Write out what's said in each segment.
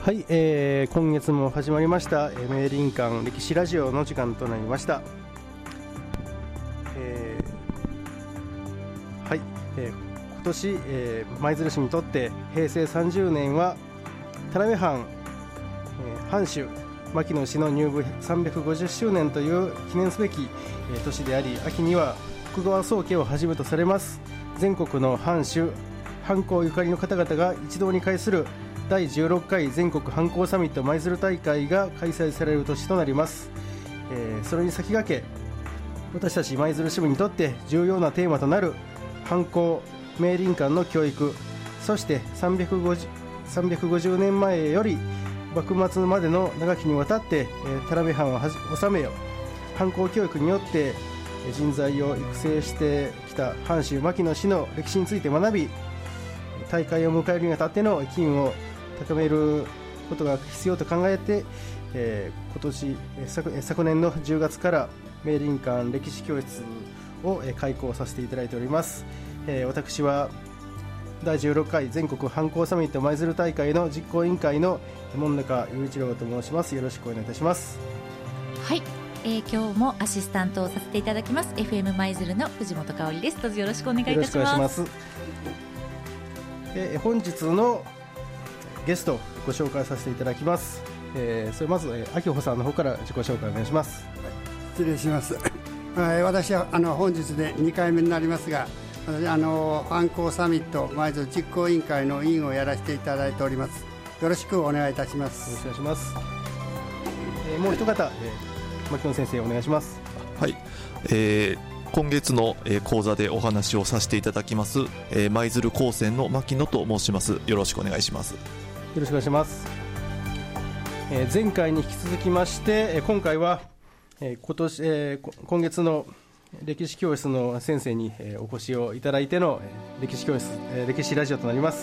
はい、今月も始まりました明林館歴史ラジオの時間となりました。はい、今年、舞鶴市にとって平成30年は田辺藩、藩主牧野氏の入部350周年という記念すべき、年であり、秋には徳川宗家をはじめとされます全国の藩主藩校ゆかりの方々が一堂に会する第16回全国藩校サミット舞鶴大会が開催される年となります。それに先駆け、私たち舞鶴支部にとって重要なテーマとなる藩校明林館の教育、そして350年前より幕末までの長きにわたって田辺藩を治めよ藩校教育によって人材を育成してきた藩主牧野氏の歴史について学び、大会を迎えるにあたっての機運を高めることが必要と考えて、昨年の10月から明林館歴史教室を開講させていただいております。私は第16回全国藩校サミット舞鶴大会の実行委員会の門中雄一郎と申します。よろしくお願いいたします。 はい、今日もアシスタントをさせていただきます FM 舞鶴の藤本香織です。どうぞよろしくお願いいたします。 よろしくお願いします。本日のゲストをご紹介させていただきます。それまず秋穂さんの方から自己紹介お願いします。 失礼します。私は本日で2回目になりますが、私藩校サミット舞鶴実行委員会の委員をやらせていただいております。よろしくお願いいたします。 よろしくお願いします。もう一方、牧野先生お願いします。 はい、今月の講座でお話をさせていただきます舞鶴高専の牧野と申します。よろしくお願いします。 よろしくお願いします。前回に引き続きまして、今回は今月の歴史教室の先生にお越しをいただいての歴史教室、歴史ラジオとなります。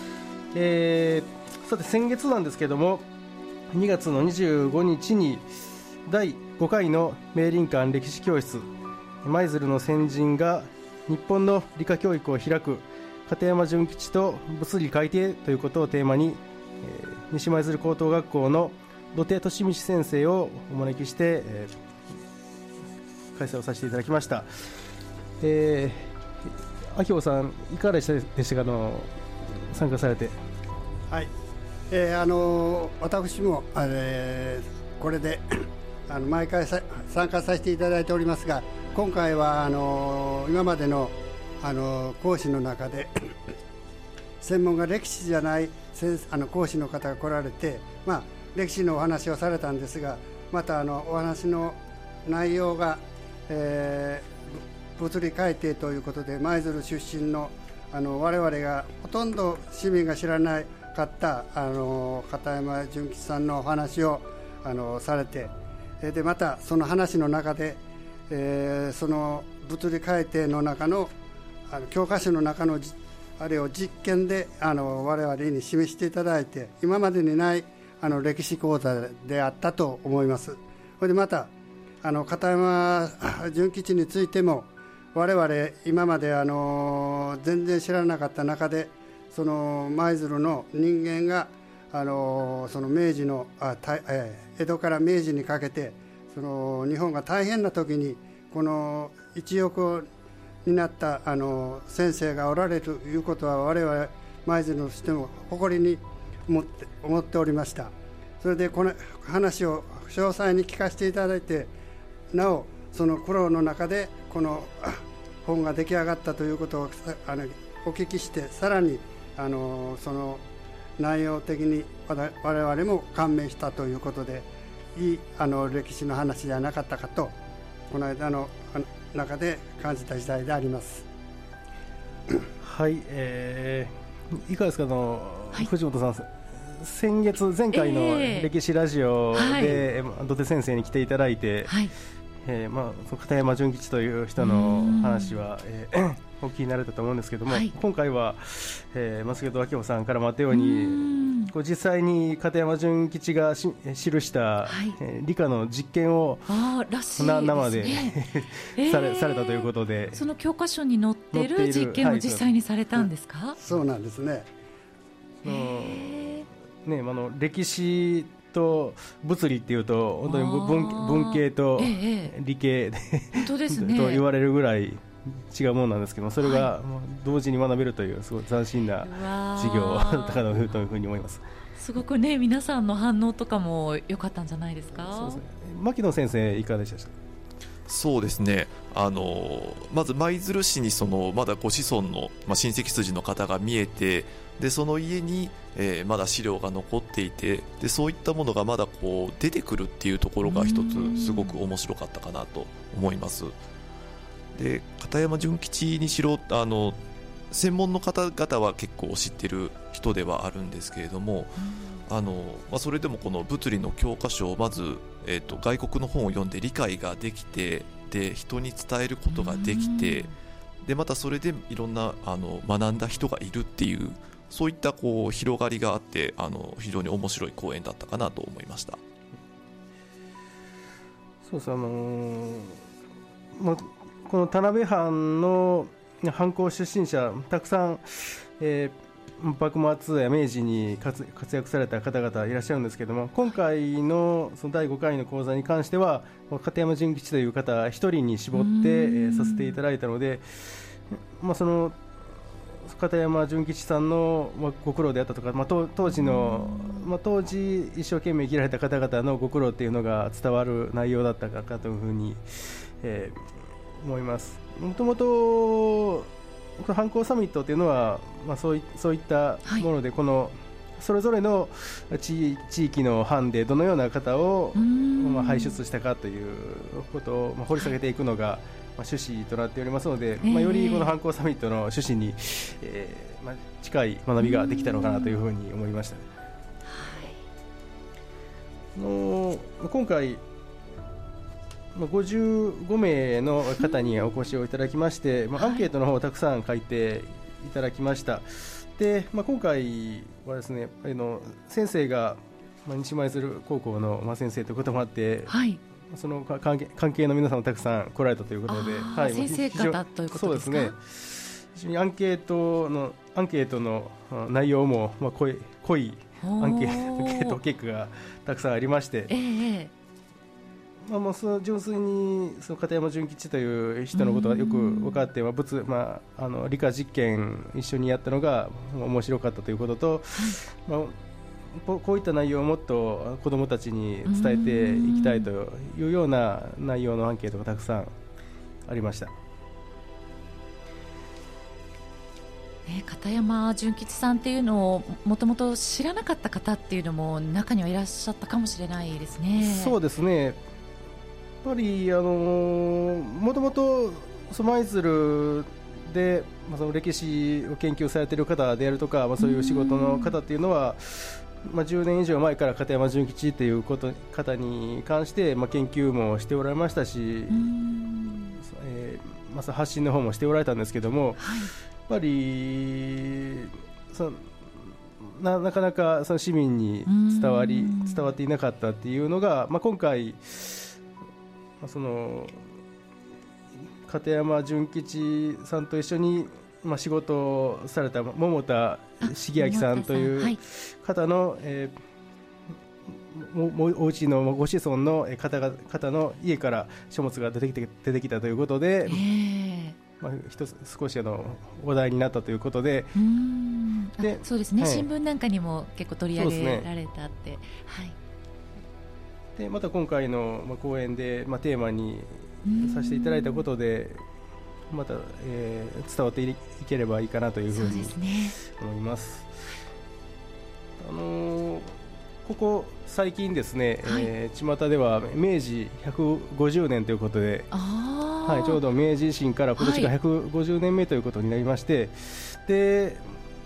さて先月なんですけども、2月の25日に第5回の明林館歴史教室舞鶴の先人が日本の理科教育を開く片山純吉と物理改定ということをテーマに、西舞鶴高等学校の土手俊道先生をお招きして、開催をさせていただきました。秋穂さんいかがでしたか、参加されて。 はい、私も、これで毎回参加させていただいておりますが、今回は今までの講師の中で専門が歴史じゃない講師の方が来られて、歴史のお話をされたんですが、またお話の内容が、物理改定ということで舞鶴出身の我々がほとんど市民が知らなかった片山純吉さんのお話をされて、でまたその話の中で、その物理改定の中の教科書の中のあれを実験で我々に示していただいて、今までにない歴史講座であったと思います。それでまた片山純吉についても我々今まで全然知らなかった中で、その舞鶴の人間がその明治の江戸から明治にかけてその日本が大変な時にこの一翼になった先生がおられるということは、我々舞鶴としても誇りに思っておりました。それでこの話を詳細に聞かせていただいて、なおその苦労の中でこの本が出来上がったということをお聞きして、さらにその内容的に我々も感銘したということで、いい歴史の話ではなかったかとこの間の中で感じた時代であります。 はい、いかがですか、はい、藤本さん、先月前回の歴史ラジオで、土手先生に来ていただいて、その片山純吉という人の話は、お聞きになれたと思うんですけども、今回は、先ほど秋穂さんからもあったように、実際に片山純吉が記した理科の実験を生でされたということで、 その教科書に載っている実験を実際にされたんですか？ そうなんですね。 ね、歴史と物理っていうと本当に文系と理系で、 本当ですねと言われるぐらい違うものなんですけども、それが同時に学べるというすごい斬新な授業だったかなというふうに思います。 すごくね、皆さんの反応とかも良かったんじゃないですか。 そうですね、牧野先生いかがでしたか。 そうですね、まず舞鶴市にまだご子孫の、親戚筋の方が見えて、でその家に、まだ資料が残っていて、でそういったものがまだこう出てくるっていうところが一つすごく面白かったかなと思います。で片山純吉にしろ専門の方々は結構知ってる人ではあるんですけれども、それでもこの物理の教科書をまず、外国の本を読んで理解ができて、で人に伝えることができて、でまたそれでいろんな学んだ人がいるっていう、そういったこう広がりがあって非常に面白い講演だったかなと思いました。 そうです、この田辺藩の藩校出身者たくさん、幕末や明治に活躍された方々いらっしゃるんですけども、今回のその第5回の講座に関しては片山純吉という方一人に絞って、させていただいたので、その片山純吉さんのご苦労であったとか、当時一生懸命生きられた方々のご苦労っていうのが伝わる内容だったかというふうに、思います。もともと藩校サミットというのは、そういったもので、このそれぞれの地域の藩でどのような方を輩出したかということを掘り下げていくのが趣旨となっておりますので、よりこの藩校サミットの趣旨に、近い学びができたのかなというふうに思いました。今回55名の方にお越しをいただきまして、アンケートの方をたくさん書いていただきました。で、今回はですね、先生が、西舞鶴高校の、先生ということもあって、その関係の皆さんもたくさん来られたということで、 先生方ということですか。 そうですね、非常にアンケートの内容も、濃いアンケート結果がたくさんありまして、その純粋にその片山純吉という人のことがよく分かって、理科実験一緒にやったのが面白かったということと、こういった内容をもっと子どもたちに伝えていきたいというような内容のアンケートがたくさんありました。 片山純吉さんっていうのをもともと知らなかった方っていうのも中にはいらっしゃったかもしれないですね。 そうですね、やっぱりもともと舞鶴で、その歴史を研究されている方であるとか、そういう仕事の方っていうのは、10年以上前から片山純吉という方に関して、研究もしておられましたし、発信の方もしておられたんですけども、やっぱりなかなかその市民に伝わっていなかったっていうのが、今回その片山純吉さんと一緒に仕事をされた桃田重明さんという方のお家のご子孫の方の家から書物が出てきたということで、少し話題になったということで、 そうですね、新聞なんかにも結構取り上げられたって、 でまた今回の講演でテーマにさせていただいたことで、また、伝わっていければいいかなというふうに思います。ここ最近ですね、巷では明治150年ということで、ちょうど明治維新から今年が150年目ということになりまして、で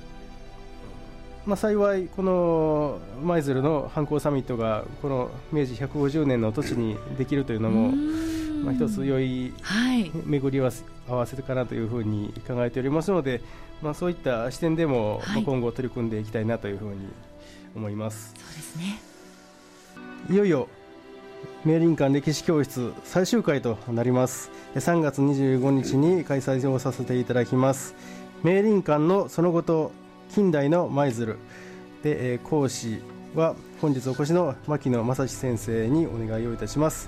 幸いこの舞鶴の藩校サミットがこの明治150年の年にできるというのも一つ良い巡り合わせかなというふうに考えておりますので、そういった視点でも今後取り組んでいきたいなというふうに思います。 そうですね、 いよいよ明林館歴史教室最終回となります。3月25日に開催をさせていただきます。明林館のその後と近代の舞鶴で、講師は本日お越しの牧野正史先生にお願いをいたします。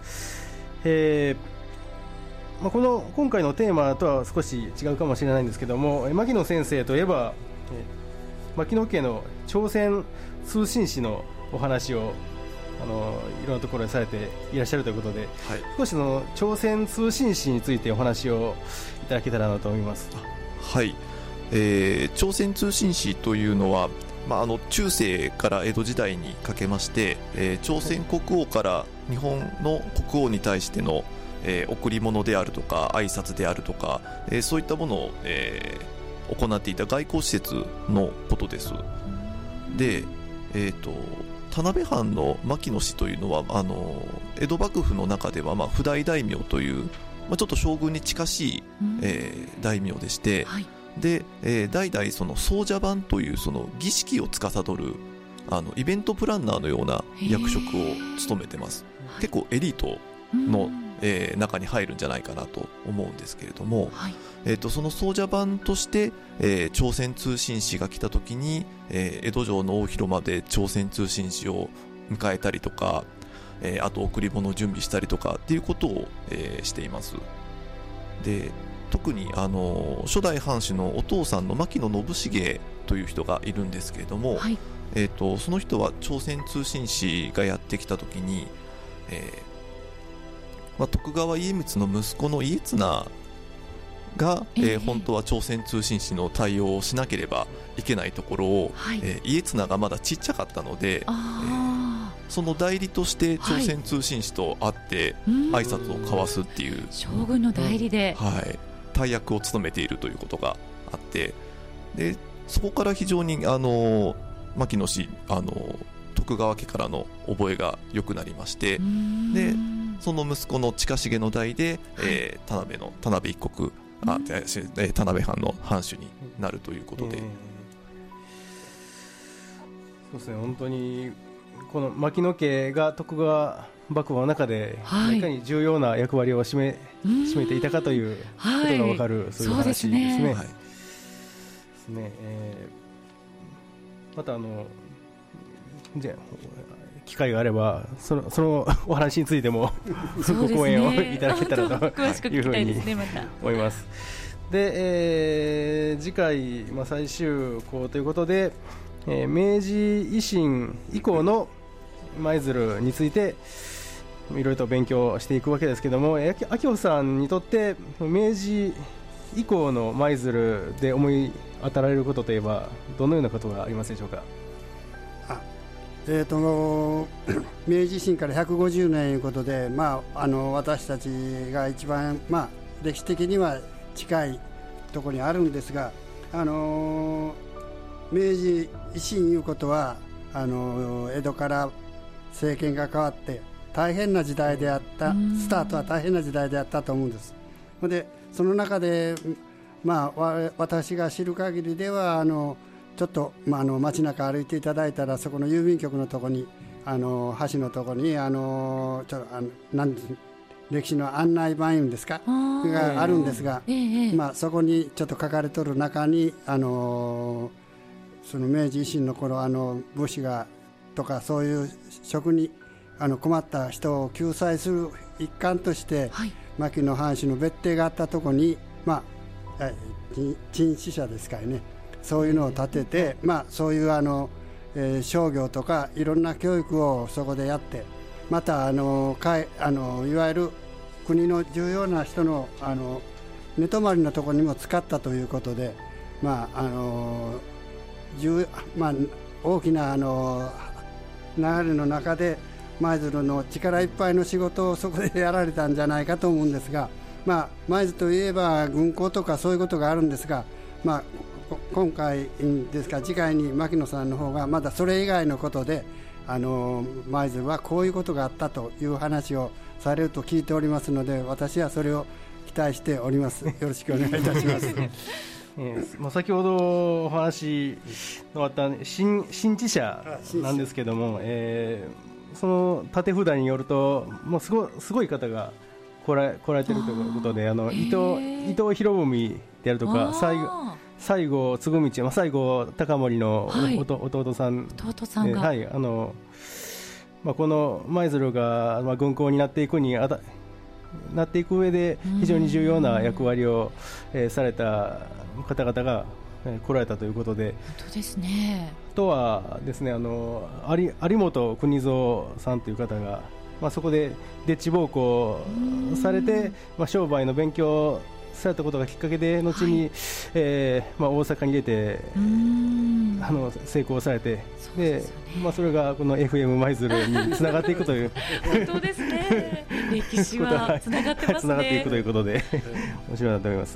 今回のテーマとは少し違うかもしれないんですけども、牧野先生といえば、牧野家の朝鮮通信史のお話をいろんなところでされていらっしゃるということで、少しの朝鮮通信史についてお話をいただけたらなと思います。 はい、朝鮮通信史というのは、中世から江戸時代にかけまして、朝鮮国王から日本の国王に対しての、贈り物であるとか挨拶であるとか、そういったものを、行っていた外交施設のことです。で、田辺藩の牧野氏というのは江戸幕府の中では譜代大名という、ちょっと将軍に近しい、大名でして、はい、で、代々その総茶番というその儀式を司るイベントプランナーのような役職を務めてます。結構エリートの、中に入るんじゃないかなと思うんですけれども、はい、その総茶番として、朝鮮通信使が来た時に、江戸城の大広間で朝鮮通信使を迎えたりとか、あと贈り物を準備したりとかっていうことを、しています。で、特に初代藩主のお父さんの牧野信繁という人がいるんですけれども、はい、その人は朝鮮通信使がやってきた時に、徳川家光の息子の家綱が、本当は朝鮮通信使の対応をしなければいけないところを、はい、家綱がまだちっちゃかったので、その代理として朝鮮通信使と会って挨拶を交わすっていう、 将軍の代理で、 はい、大役を務めているということがあって、でそこから非常に牧野氏徳川家からの覚えが良くなりまして、でその息子の近重の代で、田辺一国田辺藩の藩主になるということで、 そうですね、本当にこの牧野家が徳川幕府の中でいかに重要な役割を占めていたかということが分かる、そういう話ですね。またじゃあ機会があればそのお話についてもご講演をいただけたらというふうに思います。で、次回、最終項ということで、明治維新以降の舞鶴についていろいろと勉強していくわけですけども、秋穂さんにとって明治以降の舞鶴で思い当たられることといえばどのようなことがありますでしょうか。 明治維新から150年ということで、私たちが一番、歴史的には近いところにあるんですが、明治維新いうことは江戸から政権が変わって大変な時代であった、スタートは大変な時代であったと思うんです。でその中で、私が知る限りではちょっと、街中歩いていただいたらそこの郵便局のところに橋のところに歴史の案内板ですかがあるんですが、そこにちょっと書かれとる中にその明治維新の頃武士がとかそういう職に困った人を救済する一環として、牧野藩主の別邸があったところに、陳死者ですからね、そういうのを建てて、そういう商業とかいろんな教育をそこでやって、またいわゆる国の重要な人の寝泊まりのところにも使ったということで、大きな流れの中で舞鶴の力いっぱいの仕事をそこでやられたんじゃないかと思うんですが、舞鶴といえば軍港とかそういうことがあるんですが、今回ですか次回に牧野さんの方がまだそれ以外のことで舞鶴はこういうことがあったという話をされると聞いておりますので、私はそれを期待しております。よろしくお願いいたします先ほどお話のあった新知者なんですけども、その立て札によるともうすごい方が来られているということで、伊藤博文であるとか西郷嗣道、西郷隆盛の、 はい、 弟さんが、 はい、この舞鶴が、軍港になっていく上で非常に重要な役割を、された方々が、来られたということで、 本当ですね。 あとはですね、有本国蔵さんという方が、そこででっち奉公されて、商売の勉強されたことがきっかけで後に、はい、大阪に出て成功されて、で、それがこの FM 舞鶴につながっていくという本当ですね。歴史はつながってますね。 つながっていくということで面白いなと思います。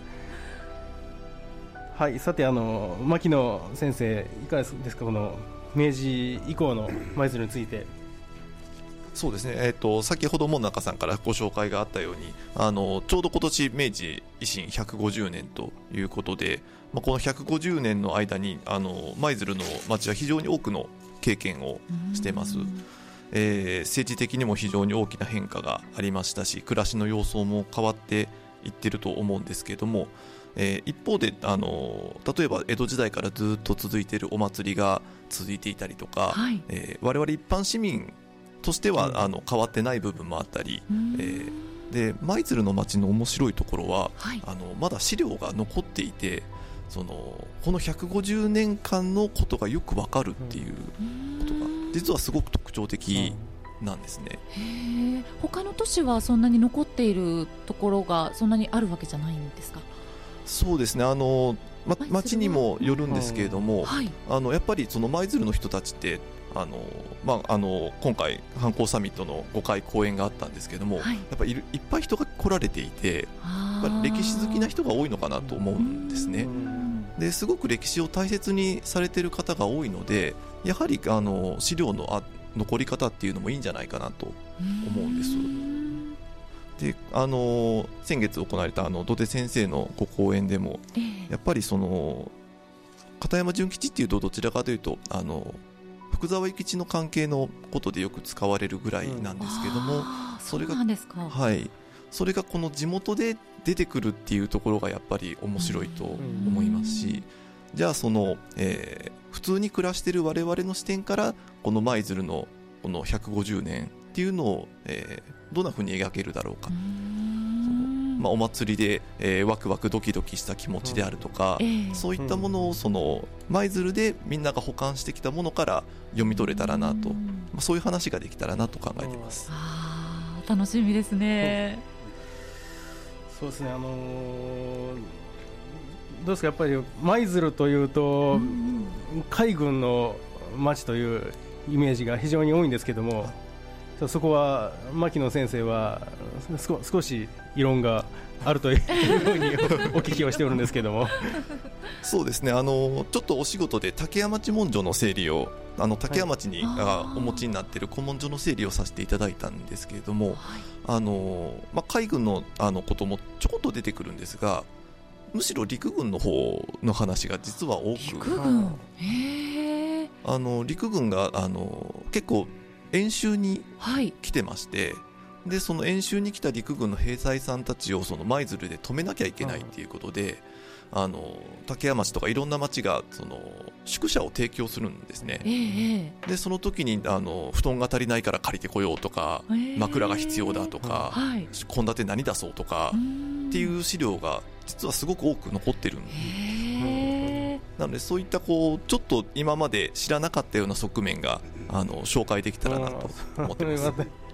はい、さて牧野先生いかがですか、この明治以降の舞鶴について。 そうですね、先ほども中さんからご紹介があったようにちょうど今年明治維新150年ということで、この150年の間に舞鶴の町は非常に多くの経験をしています。政治的にも非常に大きな変化がありましたし、暮らしの様相も変わっていってると思うんですけれども、一方で例えば江戸時代からずっと続いているお祭りが続いていたりとか、はい、我々一般市民としては変わってない部分もあったり、で舞鶴の町の面白いところは、はい、まだ資料が残っていて、この150年間のことがよくわかるっていうことが実はすごく特徴的なんですね。 他の都市はそんなに残っているところがそんなにあるわけじゃないんですか？ そうですね、町にもよるんですけれども、はい、やっぱりその舞鶴の人たちって今回観光サミットの5回公演があったんですけども、はい、やっぱりいっぱい人が来られていて、歴史好きな人が多いのかなと思うんですね。ですごく歴史を大切にされている方が多いので、やはり資料の残り方っていうのもいいんじゃないかなと思うんです。で先月行われた土手先生のご講演でも、やっぱり片山純吉っていうとどちらかというと福沢諭吉の関係のことでよく使われるぐらいなんですけども、それが、はい、それがこの地元で出てくるっていうところがやっぱり面白いと思いますし、じゃあ普通に暮らしている我々の視点からこの舞鶴のこの150年っていうのを、どんな風に描けるだろうか、お祭りで、ワクワクドキドキした気持ちであるとか、そういったものを舞鶴でみんなが保管してきたものから読み取れたらなと、そういう話ができたらなと考えています。 楽しみですね。 そうですね、どうですか、やっぱり舞鶴というと、海軍の町というイメージが非常に多いんですけども、そこは牧野先生は少し異論があるというふうにお聞きをしておるんですけども。 そうですね、ちょっとお仕事で竹屋町文書の整理を竹屋町がお持ちになっている古文書の整理をさせていただいたんですけれども、海軍のこともちょこっと出てくるんですが、むしろ陸軍の方の話が実は多く、陸軍が結構演習に来てまして、でその演習に来た陸軍の兵隊さんたちを舞鶴で止めなきゃいけないっていうことで、竹屋町とかいろんな町が宿舎を提供するんですね。でその時に布団が足りないから借りてこようとか、枕が必要だとか、献立何出そうとかっていう資料が実はすごく多く残ってるんで、なのでそういったちょっと今まで知らなかったような側面が紹介できたらなと思ってます。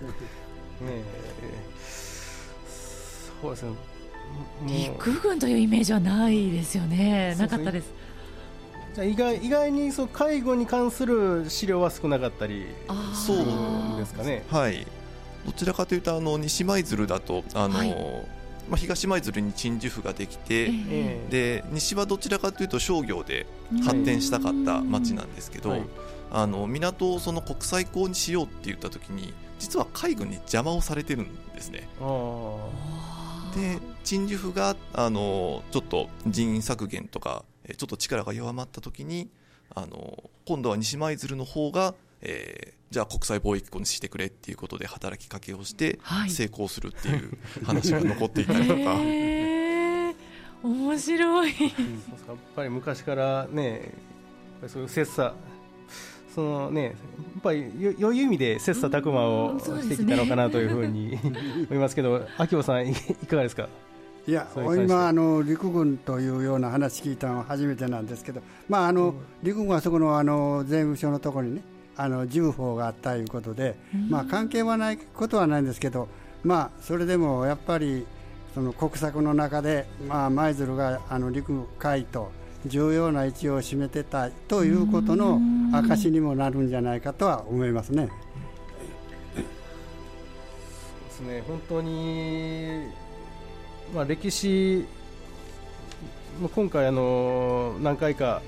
そうですね、 陸軍というイメージはないですよね。なかったです。 じゃあ意外に海軍に関する資料は少なかったりそうですかね。 はい、どちらかというと西舞鶴だと東舞鶴に鎮守府ができて、で西はどちらかというと商業で発展したかった町なんですけど、港を国際港にしようって言った時に実は海軍に邪魔をされてるんですね。で鎮守府がちょっと人員削減とかちょっと力が弱まった時に今度は西舞鶴の方が、じゃあ国際貿易港にしてくれっていうことで働きかけをして成功するっていう話が残っていたりとか、 面白い。 やっぱり昔からね、そういう切磋、そのね、やっぱり良い意味で切磋琢磨をしてきたのかなというふうに思いますけど、秋尾さんいかがですか？ いや、今陸軍というような話聞いたのは初めてなんですけど、陸軍はそこの税務署のところにね、銃砲があったということで、関係はないことはないんですけど、それでもやっぱりその国策の中で、舞鶴が陸海と重要な位置を占めてたということの証にもなるんじゃないかとは思いますね。 そうですね、本当に、歴史、今回何回か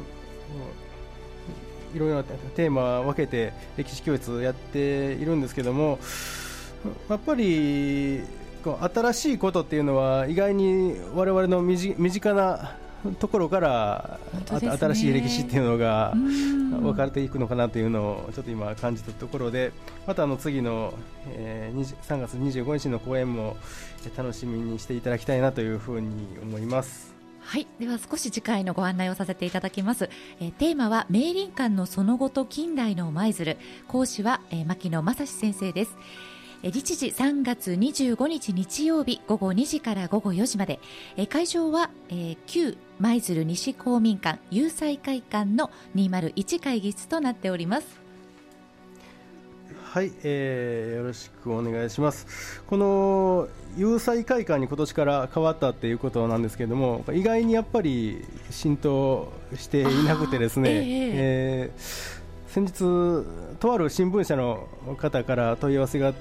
いろいろなテーマを分けて歴史教室をやっているんですけども、やっぱり新しいことっていうのは意外に我々の身近なところから、新しい歴史っていうのが分かれていくのかなというのをちょっと今感じたところで、また次の、3月25日の公演も楽しみにしていただきたいなというふうに思います。 はい、では少し次回のご案内をさせていただきます。テーマは明倫館のその後と近代の舞鶴、講師は、牧野正史先生です。日時3月25日日曜日午後2時から午後4時まで、会場は、旧舞鶴西公民館有彩会館の201会議室となっております。 はい、よろしくお願いします。この有彩会館に今年から変わったっていうことなんですけれども、意外にやっぱり浸透していなくてですね、先日とある新聞社の方から問い合わせがあって、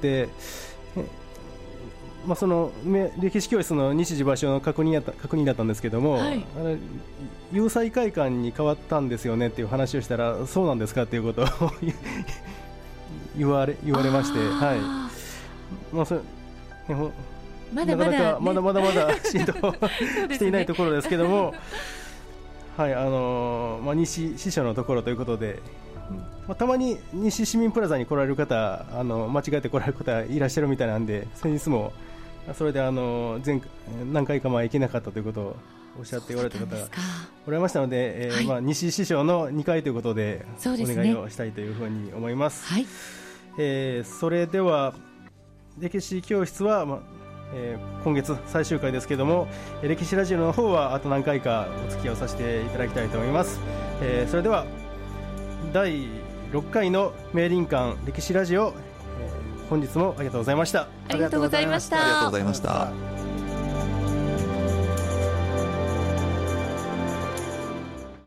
その歴史教室の日時場所の確認だったんですけども、有彩会館に変わったんですよねっていう話をしたら、そうなんですかっていうことを言われまして、それまだまだ浸透していないところですけども、西支所のところということで、たまに西市民プラザに来られる方、間違えて来られる方いらっしゃるみたいなんで、先日もそれで何回か前行けなかったということをおっしゃって言われた方がおられましたので、西支所の2階ということでお願いをしたいというふうに思います。それでは歴史教室は、今月最終回ですけども、歴史ラジオの方はあと何回かお付き合いをさせていただきたいと思います。それでは第6回の明倫館歴史ラジオ、本日もありがとうございました。 ありがとうございました。 ありがとうございました。